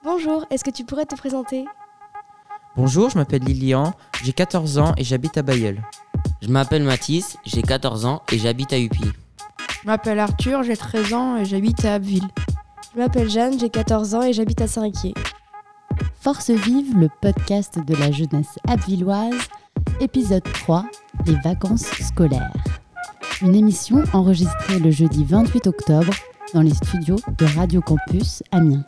Bonjour, est-ce que tu pourrais te présenter ? Bonjour, je m'appelle Lilian, j'ai 14 ans et j'habite à Bailleul. Je m'appelle Mathis, j'ai 14 ans et j'habite à Upi. Je m'appelle Arthur, j'ai 13 ans et j'habite à Abbeville. Je m'appelle Jeanne, j'ai 14 ans et j'habite à Saint-Riquier. Force vive, le podcast de la jeunesse abvilloise, épisode 3, les vacances scolaires. Une émission enregistrée le jeudi 28 octobre dans les studios de Radio Campus Amiens.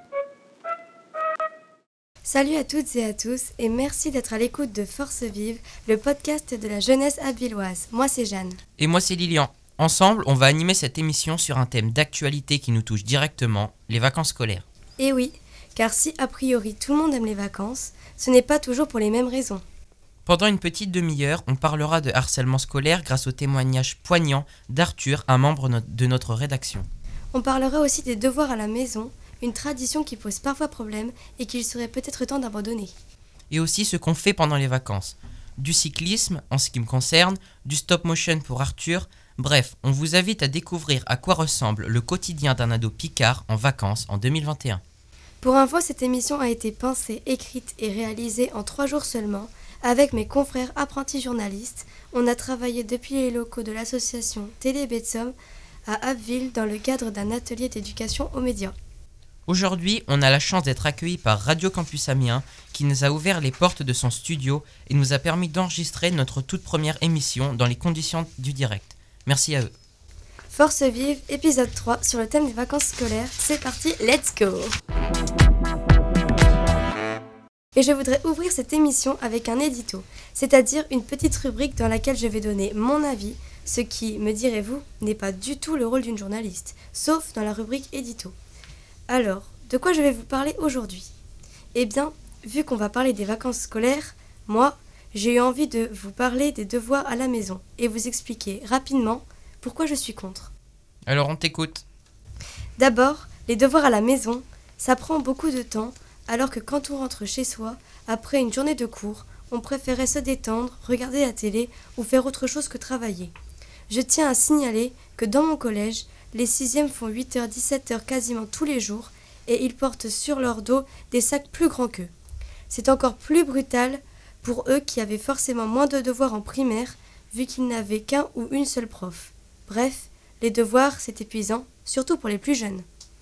Salut à toutes et à tous et merci d'être à l'écoute de Force vive, le podcast de la jeunesse abvilloise. Moi c'est Jeanne. Et moi c'est Lilian. Ensemble, on va animer cette émission sur un thème d'actualité qui nous touche directement, les vacances scolaires. Et oui, car si a priori tout le monde aime les vacances, ce n'est pas toujours pour les mêmes raisons. Pendant une petite demi-heure, on parlera de harcèlement scolaire grâce au témoignage poignant d'Arthur, un membre de notre rédaction. On parlera aussi des devoirs à la maison, une tradition qui pose parfois problème et qu'il serait peut-être temps d'abandonner. Et aussi ce qu'on fait pendant les vacances. Du cyclisme, en ce qui me concerne, du stop-motion pour Arthur. Bref, on vous invite à découvrir à quoi ressemble le quotidien d'un ado picard en vacances en 2021. Pour info, cette émission a été pensée, écrite et réalisée en 3 jours seulement. Avec mes confrères apprentis journalistes, on a travaillé depuis les locaux de l'association Télé Betsom à Abbeville dans le cadre d'un atelier d'éducation aux médias. Aujourd'hui, on a la chance d'être accueillis par Radio Campus Amiens qui nous a ouvert les portes de son studio et nous a permis d'enregistrer notre toute première émission dans les conditions du direct. Merci à eux. Force vive, épisode 3 sur le thème des vacances scolaires. C'est parti, let's go! Et je voudrais ouvrir cette émission avec un édito, c'est-à-dire une petite rubrique dans laquelle je vais donner mon avis, ce qui, me direz-vous, n'est pas du tout le rôle d'une journaliste, sauf dans la rubrique édito. Alors, de quoi je vais vous parler aujourd'hui ? Eh bien, vu qu'on va parler des vacances scolaires, moi, j'ai eu envie de vous parler des devoirs à la maison et vous expliquer rapidement pourquoi je suis contre. Alors on t'écoute. D'abord, les devoirs à la maison, ça prend beaucoup de temps, alors que quand on rentre chez soi, après une journée de cours, on préférait se détendre, regarder la télé ou faire autre chose que travailler. Je tiens à signaler que dans mon collège, les 6e font 8h, 17h quasiment tous les jours et ils portent sur leur dos des sacs plus grands qu'eux. C'est encore plus brutal pour eux qui avaient forcément moins de devoirs en primaire vu qu'ils n'avaient qu'un ou une seule prof. Bref, les devoirs c'est épuisant, surtout pour les plus jeunes.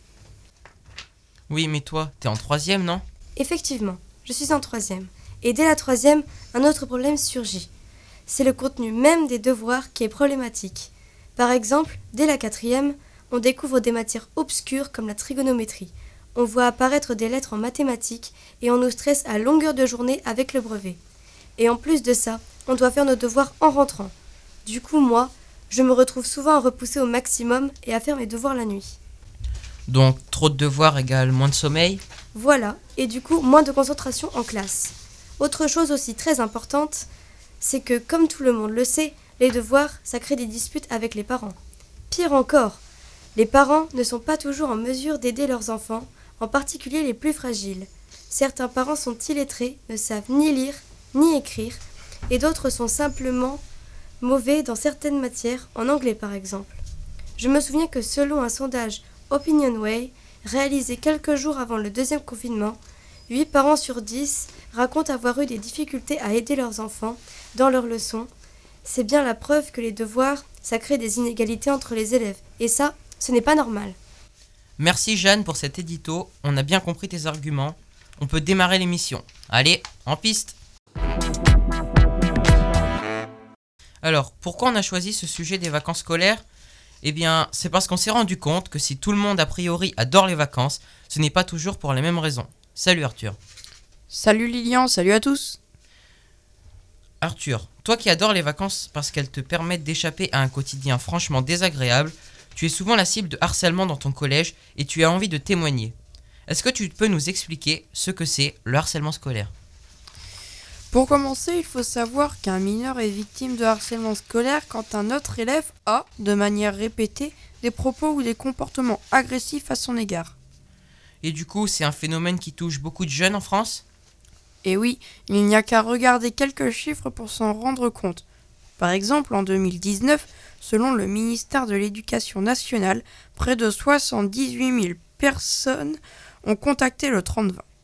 Oui, mais toi, t'es en 3e, non ? Effectivement, je suis en 3e. Et dès la 3e, un autre problème surgit. C'est le contenu même des devoirs qui est problématique. Par exemple, dès la 4e, on découvre des matières obscures comme la trigonométrie. On voit apparaître des lettres en mathématiques et on nous stresse à longueur de journée avec le brevet. Et en plus de ça, on doit faire nos devoirs en rentrant. Du coup, moi, je me retrouve souvent à repousser au maximum et à faire mes devoirs la nuit. Donc, trop de devoirs égale moins de sommeil ? Voilà, et du coup, moins de concentration en classe. Autre chose aussi très importante, c'est que, comme tout le monde le sait, les devoirs, ça crée des disputes avec les parents. Pire encore, les parents ne sont pas toujours en mesure d'aider leurs enfants, en particulier les plus fragiles. Certains parents sont illettrés, ne savent ni lire, ni écrire, et d'autres sont simplement mauvais dans certaines matières, en anglais par exemple. Je me souviens que selon un sondage OpinionWay, réalisé quelques jours avant le 2e confinement, 8 parents sur 10 racontent avoir eu des difficultés à aider leurs enfants dans leurs leçons. C'est bien la preuve que les devoirs, ça crée des inégalités entre les élèves. Et ça, ce n'est pas normal. Merci Jeanne pour cet édito, on a bien compris tes arguments. On peut démarrer l'émission. Allez, en piste ! Alors, pourquoi on a choisi ce sujet des vacances scolaires ? Eh bien, c'est parce qu'on s'est rendu compte que si tout le monde a priori adore les vacances, ce n'est pas toujours pour les mêmes raisons. Salut Arthur. Salut Lilian, salut à tous. Arthur, toi qui adores les vacances parce qu'elles te permettent d'échapper à un quotidien franchement désagréable, tu es souvent la cible de harcèlement dans ton collège et tu as envie de témoigner. Est-ce que tu peux nous expliquer ce que c'est le harcèlement scolaire ? Pour commencer, il faut savoir qu'un mineur est victime de harcèlement scolaire quand un autre élève a, de manière répétée, des propos ou des comportements agressifs à son égard. Et du coup, c'est un phénomène qui touche beaucoup de jeunes en France ? Et oui, il n'y a qu'à regarder quelques chiffres pour s'en rendre compte. Par exemple, en 2019, selon le ministère de l'Éducation nationale, près de 78 000 personnes ont contacté le 30-20.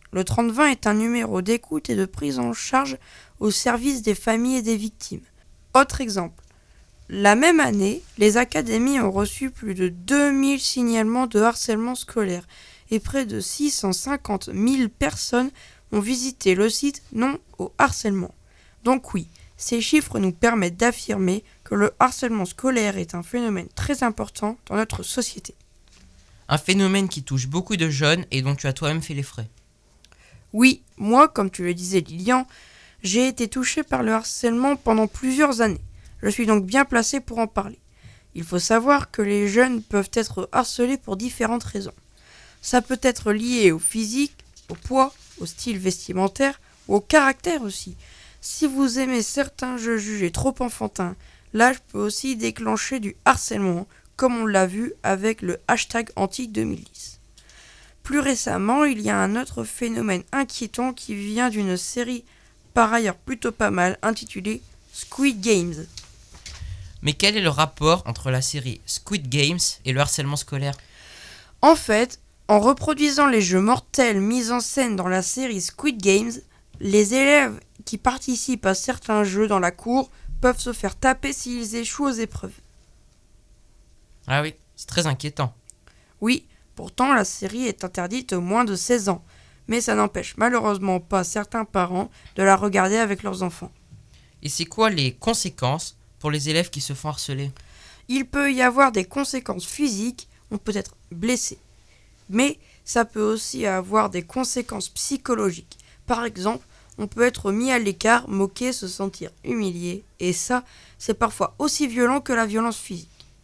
Le 30-20 est un numéro d'écoute et de prise en charge au service des familles et des victimes. Autre exemple. La même année, les académies ont reçu plus de 2000 signalements de harcèlement scolaire et près de 650 000 personnes ont visité le site Non au harcèlement. Donc oui, ces chiffres nous permettent d'affirmer que le harcèlement scolaire est un phénomène très important dans notre société. Un phénomène qui touche beaucoup de jeunes et dont tu as toi-même fait les frais. Oui, moi, comme tu le disais Lilian, j'ai été touchée par le harcèlement pendant plusieurs années. Je suis donc bien placée pour en parler. Il faut savoir que les jeunes peuvent être harcelés pour différentes raisons. Ça peut être lié au physique, au poids, au style vestimentaire ou au caractère aussi. Si vous aimez certains jeux jugés trop enfantins, l'âge peut aussi déclencher du harcèlement, comme on l'a vu avec le hashtag anti-2010. Plus récemment, il y a un autre phénomène inquiétant qui vient d'une série par ailleurs plutôt pas mal intitulée Squid Games. Mais quel est le rapport entre la série Squid Games et le harcèlement scolaire ? En fait, en reproduisant les jeux mortels mis en scène dans la série Squid Games, les élèves qui participent à certains jeux dans la cour peuvent se faire taper s'ils échouent aux épreuves. Ah oui, c'est très inquiétant. Oui, pourtant la série est interdite aux moins de 16 ans, mais ça n'empêche malheureusement pas certains parents de la regarder avec leurs enfants. Et c'est quoi les conséquences pour les élèves qui se font harceler ? Il peut y avoir des conséquences physiques, on peut être blessé, mais ça peut aussi avoir des conséquences psychologiques. Par exemple, on peut être mis à l'écart, moqué, se sentir humilié, et ça, c'est parfois aussi violent que la violence physique.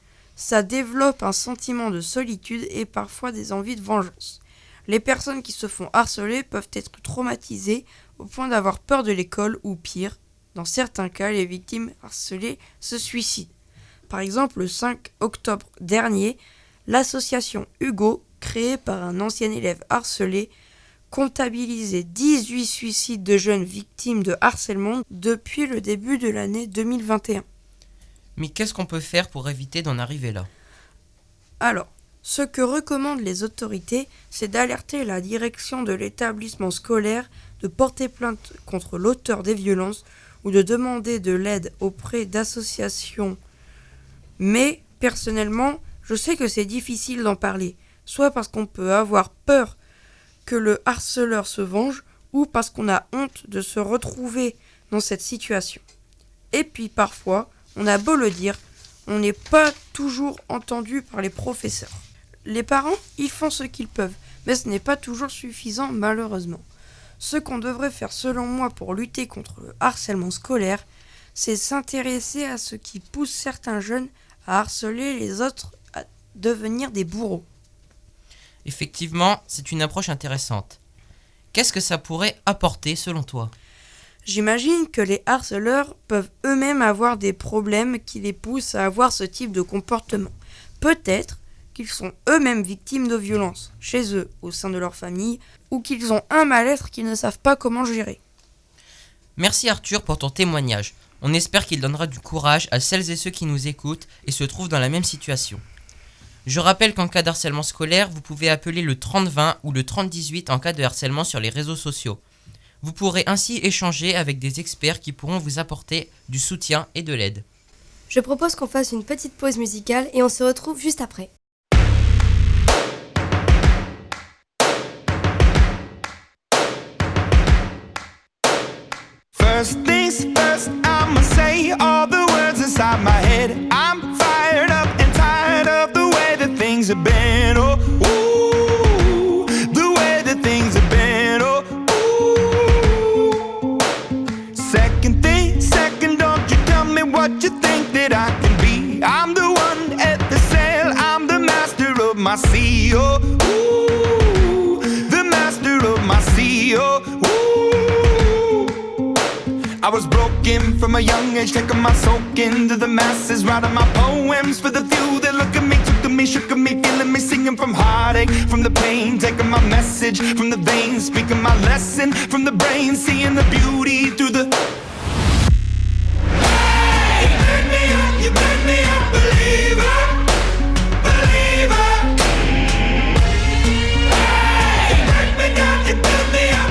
Ça développe un sentiment de solitude et parfois des envies de vengeance. Les personnes qui se font harceler peuvent être traumatisées au point d'avoir peur de l'école ou pire, dans certains cas, les victimes harcelées se suicident. Par exemple, le 5 octobre dernier, l'association Hugo, créée par un ancien élève harcelé, comptabilisait 18 suicides de jeunes victimes de harcèlement depuis le début de l'année 2021. Mais qu'est-ce qu'on peut faire pour éviter d'en arriver là ? Alors, ce que recommandent les autorités, c'est d'alerter la direction de l'établissement scolaire, de porter plainte contre l'auteur des violences ou de demander de l'aide auprès d'associations. Mais, personnellement, je sais que c'est difficile d'en parler, soit parce qu'on peut avoir peur que le harceleur se venge, ou parce qu'on a honte de se retrouver dans cette situation. Et puis parfois, on a beau le dire, on n'est pas toujours entendu par les professeurs. Les parents, ils font ce qu'ils peuvent, mais ce n'est pas toujours suffisant malheureusement. Ce qu'on devrait faire selon moi pour lutter contre le harcèlement scolaire, c'est s'intéresser à ce qui pousse certains jeunes à harceler les autres à devenir des bourreaux. Effectivement, c'est une approche intéressante. Qu'est-ce que ça pourrait apporter selon toi ? J'imagine que les harceleurs peuvent eux-mêmes avoir des problèmes qui les poussent à avoir ce type de comportement. Peut-être qu'ils sont eux-mêmes victimes de violences, chez eux, au sein de leur famille, ou qu'ils ont un mal-être qu'ils ne savent pas comment gérer. Merci Arthur pour ton témoignage. On espère qu'il donnera du courage à celles et ceux qui nous écoutent et se trouvent dans la même situation. Je rappelle qu'en cas de harcèlement scolaire, vous pouvez appeler le 30-20 ou le 30-18 en cas de harcèlement sur les réseaux sociaux. Vous pourrez ainsi échanger avec des experts qui pourront vous apporter du soutien et de l'aide. Je propose qu'on fasse une petite pause musicale et on se retrouve juste après. First things first, I'ma say all the words inside my head. I'm fired up and tired of the way that things have been. Oh, ooh, the way that things have been. Oh, ooh. Second thing, second, don't you tell me what you think that I can be. I'm the one at the sail, I'm the master of my sea. Oh, ooh, the master of my sea. Oh, ooh. I was broken from a young age, taking my soak into the masses, writing my poems for the few that look at me, took to me, shook at me, feeling me, singing from heartache, from the pain, taking my message from the veins, speaking my lesson from the brain, seeing the beauty through the... Hey, you made me a believer, believer. Hey, you break me down, you build me up.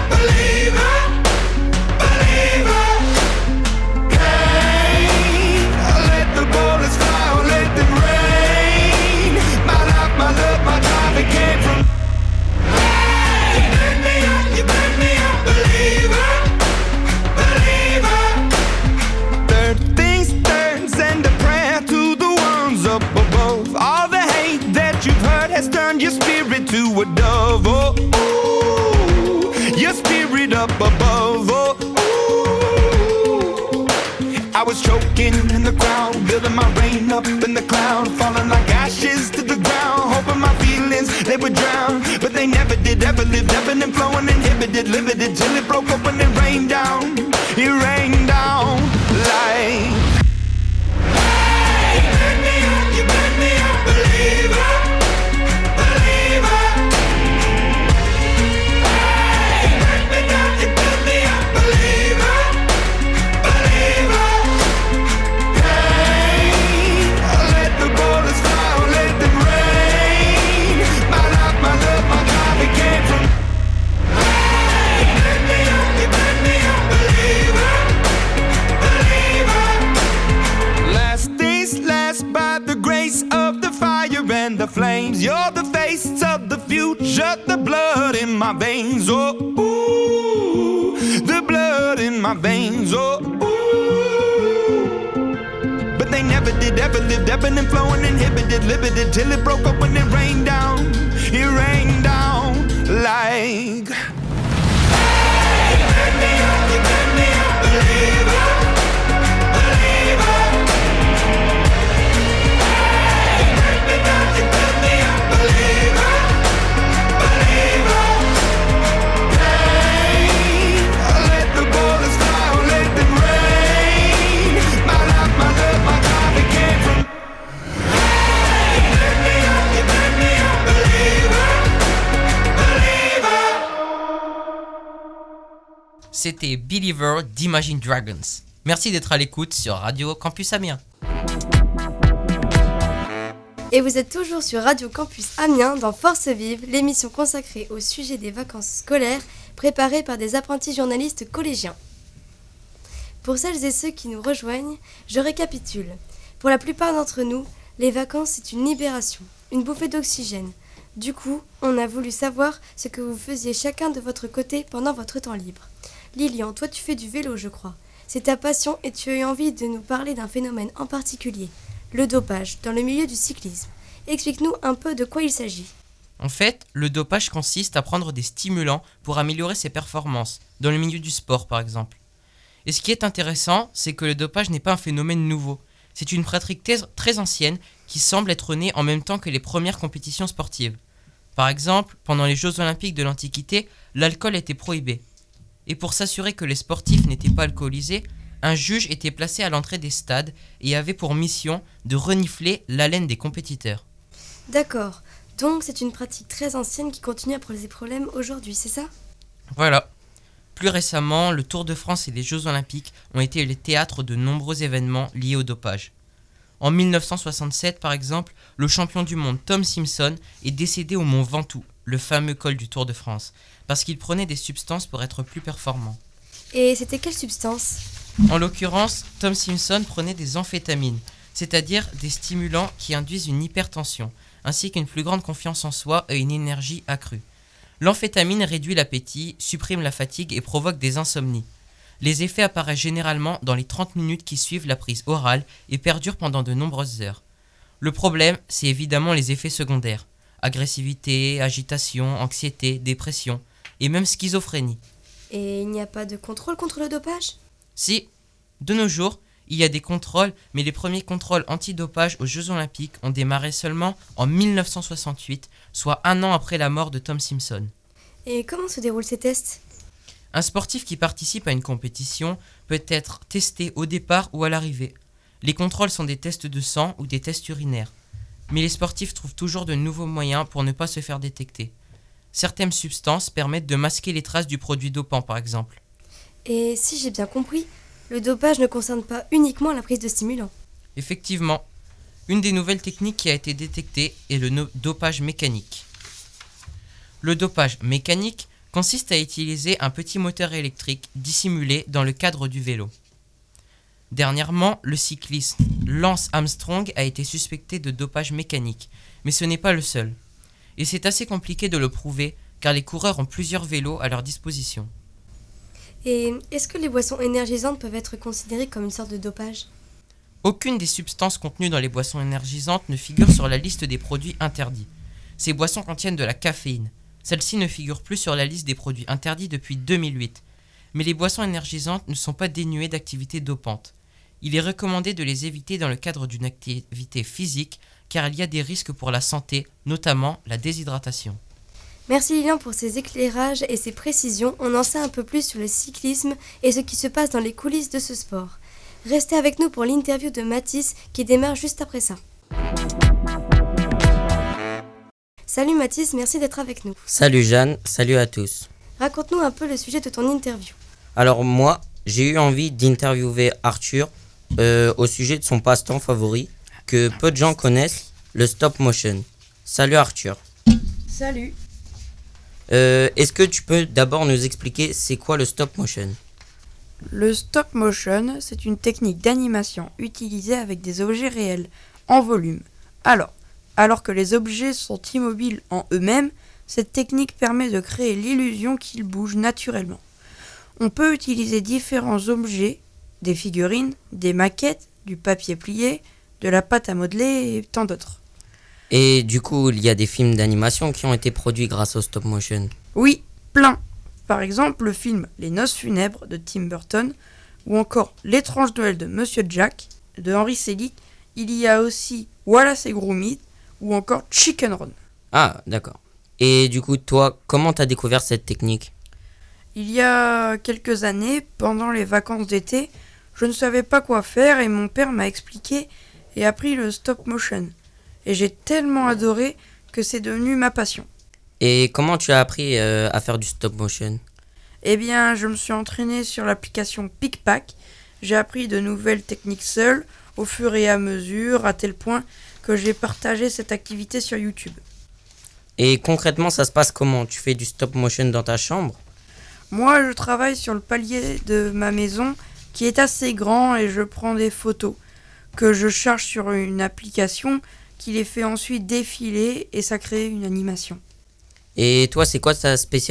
dove. Oh, ooh, your spirit up above. Oh, ooh. I was choking in the crowd, building my rain up in the cloud, falling like ashes to the ground, hoping my feelings they would drown, but they never did. Ever lived, ebbing and flowing, inhibited, limited, till it broke up when it rained down. It rained down like. Hey, you burn me up, believer, believer. Hey, you burn me up, believer, believer. Hey, let the bullets fly, let them rain. My life, my love, my God, it came from. Hey, you burn me up, believer, believer. Last days last by the grace of the fire and the flames. You're the face of the future, the blood in my veins. Oh, ooh, the blood in my veins. Oh, ooh. But they never did, ever lived, ebbing and flowing, inhibited, limited, till it broke up when it rained down. It rained down like. Hey, you burn me up, believer, believer. Hey, you burn me up, believer, believer. Hey, let the bullets fly, let them rain. My life, my love, my God, it came from. Hey, you burn me up, believer, believer. C'était Believer d'Imagine Dragons. Merci d'être à l'écoute sur Radio Campus Amiens. Et vous êtes toujours sur Radio Campus Amiens dans Force Vive, l'émission consacrée au sujet des vacances scolaires préparée par des apprentis journalistes collégiens. Pour celles et ceux qui nous rejoignent, je récapitule. Pour la plupart d'entre nous, les vacances c'est une libération, une bouffée d'oxygène. Du coup, on a voulu savoir ce que vous faisiez chacun de votre côté pendant votre temps libre. Lilian, toi tu fais du vélo je crois. C'est ta passion et tu as eu envie de nous parler d'un phénomène en particulier, le dopage, dans le milieu du cyclisme. Explique-nous un peu de quoi il s'agit. En fait, le dopage consiste à prendre des stimulants pour améliorer ses performances, dans le milieu du sport par exemple. Et ce qui est intéressant, c'est que le dopage n'est pas un phénomène nouveau. C'est une pratique très ancienne qui semble être née en même temps que les premières compétitions sportives. Par exemple, pendant les Jeux Olympiques de l'Antiquité, l'alcool était prohibé. Et pour s'assurer que les sportifs n'étaient pas alcoolisés, un juge était placé à l'entrée des stades et avait pour mission de renifler l'haleine des compétiteurs. D'accord, donc c'est une pratique très ancienne qui continue à poser problème aujourd'hui, c'est ça ? Voilà. Plus récemment, le Tour de France et les Jeux Olympiques ont été les théâtres de nombreux événements liés au dopage. En 1967, par exemple, le champion du monde Tom Simpson est décédé au Mont Ventoux, le fameux col du Tour de France, parce qu'il prenait des substances pour être plus performant. Et c'était quelle substance ? En l'occurrence, Tom Simpson prenait des amphétamines, c'est-à-dire des stimulants qui induisent une hypertension, ainsi qu'une plus grande confiance en soi et une énergie accrue. L'amphétamine réduit l'appétit, supprime la fatigue et provoque des insomnies. Les effets apparaissent généralement dans les 30 minutes qui suivent la prise orale et perdurent pendant de nombreuses heures. Le problème, c'est évidemment les effets secondaires. Agressivité, agitation, anxiété, dépression et même schizophrénie. Et il n'y a pas de contrôle contre le dopage ? Si, de nos jours, il y a des contrôles, mais les premiers contrôles antidopage aux Jeux Olympiques ont démarré seulement en 1968, soit un an après la mort de Tom Simpson. Et comment se déroulent ces tests ? Un sportif qui participe à une compétition peut être testé au départ ou à l'arrivée. Les contrôles sont des tests de sang ou des tests urinaires. Mais les sportifs trouvent toujours de nouveaux moyens pour ne pas se faire détecter. Certaines substances permettent de masquer les traces du produit dopant, par exemple. Et si j'ai bien compris, le dopage ne concerne pas uniquement la prise de stimulants. Effectivement, une des nouvelles techniques qui a été détectée est le dopage mécanique. Le dopage mécanique consiste à utiliser un petit moteur électrique dissimulé dans le cadre du vélo. Dernièrement, le cycliste Lance Armstrong a été suspecté de dopage mécanique, mais ce n'est pas le seul. Et c'est assez compliqué de le prouver, car les coureurs ont plusieurs vélos à leur disposition. Et est-ce que les boissons énergisantes peuvent être considérées comme une sorte de dopage ? Aucune des substances contenues dans les boissons énergisantes ne figure sur la liste des produits interdits. Ces boissons contiennent de la caféine, Celle-ci ne figure plus sur la liste des produits interdits depuis 2008. Mais les boissons énergisantes ne sont pas dénuées d'activités dopantes. Il est recommandé de les éviter dans le cadre d'une activité physique car il y a des risques pour la santé, notamment la déshydratation. Merci Lilian pour ces éclairages et ces précisions. On en sait un peu plus sur le cyclisme et ce qui se passe dans les coulisses de ce sport. Restez avec nous pour l'interview de Mathis qui démarre juste après ça. Salut Mathis, merci d'être avec nous. Salut Jeanne, salut à tous. Raconte-nous un peu le sujet de ton interview. Alors moi, j'ai eu envie d'interviewer Arthur au sujet de son passe-temps favori que peu de gens connaissent, le stop motion. Salut Arthur. Salut. Est-ce que tu peux d'abord nous expliquer c'est quoi le stop motion ? Le stop motion, c'est une technique d'animation utilisée avec des objets réels, en volume. Alors que les objets sont immobiles en eux-mêmes, cette technique permet de créer l'illusion qu'ils bougent naturellement. On peut utiliser différents objets, des figurines, des maquettes, du papier plié, de la pâte à modeler et tant d'autres. Et du coup, il y a des films d'animation qui ont été produits grâce au stop motion. Oui, plein. Par exemple, le film Les Noces funèbres de Tim Burton ou encore L'étrange Noël de Monsieur Jack de Henry Selick. Il y a aussi Wallace et Gromit ou encore Chicken Run. Ah, d'accord. Et du coup, toi, comment t'as découvert cette technique ? Il y a quelques années, pendant les vacances d'été, je ne savais pas quoi faire et mon père m'a expliqué et appris le stop motion. Et j'ai tellement adoré que c'est devenu ma passion. Et comment tu as appris à faire du stop motion ? Eh bien, je me suis entraîné sur l'application PicPac. J'ai appris de nouvelles techniques seul, au fur et à mesure, à tel point que j'ai partagé cette activité sur YouTube. Et concrètement, ça se passe comment ? Tu fais du stop motion dans ta chambre ? Moi, je travaille sur le palier de ma maison qui est assez grand et je prends des photos que je charge sur une application qui les fait ensuite défiler et ça crée une animation. Et toi, c'est quoi ta spécialité ?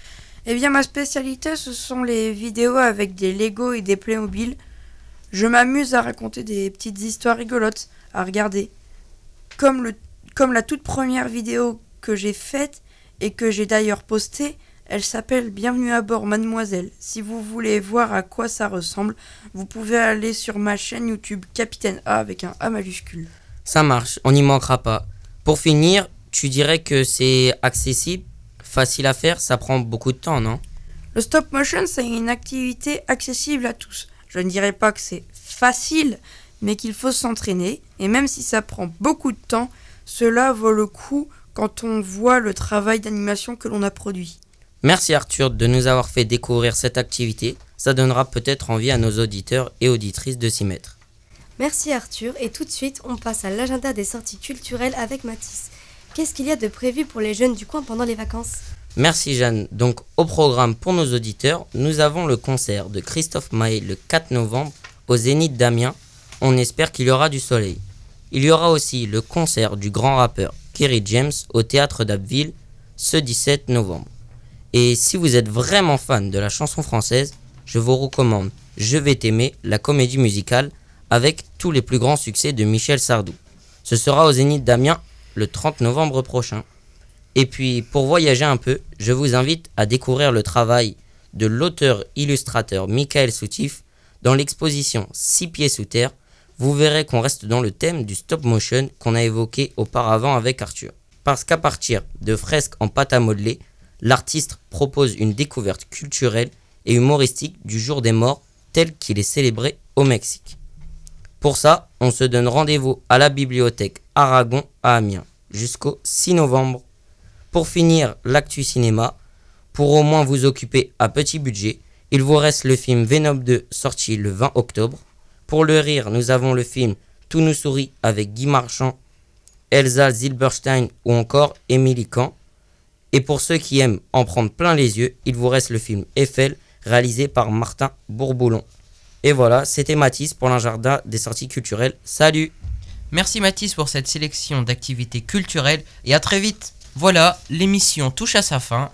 Eh bien, ma spécialité, ce sont les vidéos avec des Lego et des Playmobil. Je m'amuse à raconter des petites histoires rigolotes à regarder. Comme la toute première vidéo que j'ai faite et que j'ai d'ailleurs postée, elle s'appelle Bienvenue à bord mademoiselle. Si vous voulez voir à quoi ça ressemble, vous pouvez aller sur ma chaîne YouTube Capitaine A avec un A majuscule. Ça marche, on n'y manquera pas. Pour finir, tu dirais que c'est accessible, facile à faire, ça prend beaucoup de temps, non ? Le stop motion, c'est une activité accessible à tous. Je ne dirais pas que c'est facile, mais qu'il faut s'entraîner. Et même si ça prend beaucoup de temps, cela vaut le coup quand on voit le travail d'animation que l'on a produit. Merci Arthur de nous avoir fait découvrir cette activité. Ça donnera peut-être envie à nos auditeurs et auditrices de s'y mettre. Merci Arthur et tout de suite on passe à l'agenda des sorties culturelles avec Mathis. Qu'est-ce qu'il y a de prévu pour les jeunes du coin pendant les vacances ? Merci Jeanne. Donc au programme pour nos auditeurs, nous avons le concert de Christophe Maé le 4 novembre au Zénith d'Amiens. On espère qu'il y aura du soleil. Il y aura aussi le concert du grand rappeur Kerry James au théâtre d'Abbeville ce 17 novembre. Et si vous êtes vraiment fan de la chanson française, je vous recommande Je vais t'aimer, la comédie musicale avec tous les plus grands succès de Michel Sardou. Ce sera au Zénith d'Amiens le 30 novembre prochain. Et puis, pour voyager un peu, je vous invite à découvrir le travail de l'auteur-illustrateur Michael Soutif dans l'exposition 6 pieds sous terre. Vous verrez qu'on reste dans le thème du stop motion qu'on a évoqué auparavant avec Arthur. Parce qu'à partir de fresques en pâte à modeler, l'artiste propose une découverte culturelle et humoristique du jour des morts tel qu'il est célébré au Mexique. Pour ça, on se donne rendez-vous à la bibliothèque Aragon à Amiens jusqu'au 6 novembre. Pour finir l'actu cinéma, pour au moins vous occuper à petit budget, il vous reste le film Venom 2 sorti le 20 octobre. Pour le rire, nous avons le film Tout nous sourit avec Guy Marchand, Elsa Zilberstein ou encore Émilie Kahn. Et pour ceux qui aiment en prendre plein les yeux, il vous reste le film Eiffel réalisé par Martin Bourboulon. Et voilà, c'était Mathis pour l'agenda des sorties culturelles. Salut! Merci Mathis pour cette sélection d'activités culturelles et à très vite. Voilà, l'émission touche à sa fin.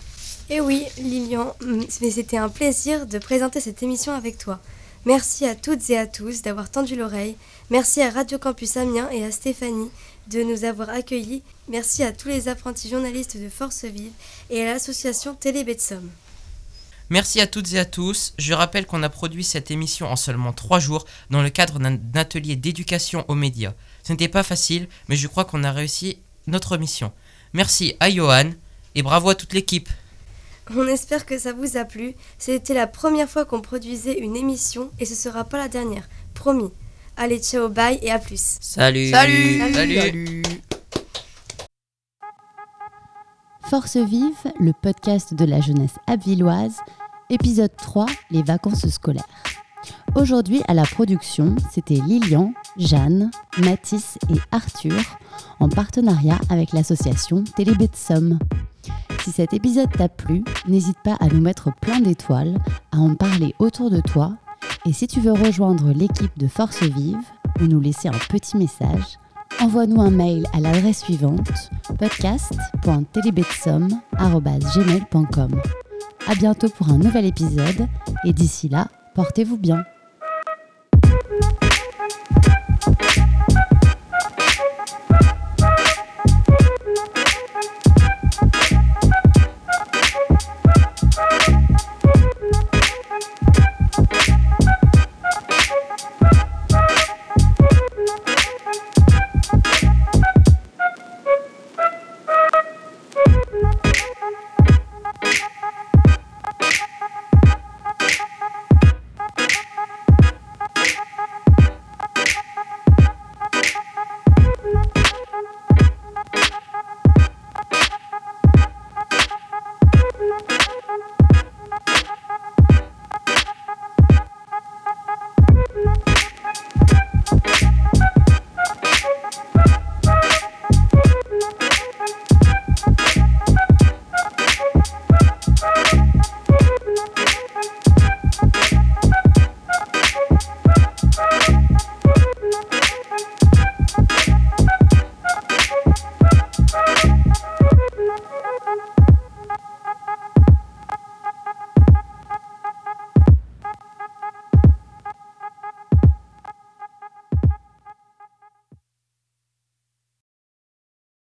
Et oui, Lilian, mais c'était un plaisir de présenter cette émission avec toi. Merci à toutes et à tous d'avoir tendu l'oreille. Merci à Radio Campus Amiens et à Stéphanie. de nous avoir accueillis. Merci à tous les apprentis journalistes de Force Vive et à l'association Télébetsum. Merci à toutes et à tous. Je rappelle qu'on a produit cette émission en seulement 3 jours dans le cadre d'un atelier d'éducation aux médias. Ce n'était pas facile, mais je crois qu'on a réussi notre mission. Merci à Johan et bravo à toute l'équipe. On espère que ça vous a plu. C'était la première fois qu'on produisait une émission et ce sera pas la dernière, promis. Allez, ciao, bye et à plus. Salut. Salut. Force Vive, le podcast de la jeunesse abbvilloise, épisode 3, les vacances scolaires. Aujourd'hui, à la production, c'était Lilian, Jeanne, Mathis et Arthur, en partenariat avec l'association Télébetsum. Si cet épisode t'a plu, n'hésite pas à nous mettre plein d'étoiles, à en parler autour de toi, et si tu veux rejoindre l'équipe de Force Vive ou nous laisser un petit message, envoie-nous un mail à l'adresse suivante podcast.telebetsum@gmail.com. À bientôt pour un nouvel épisode et d'ici là, portez-vous bien.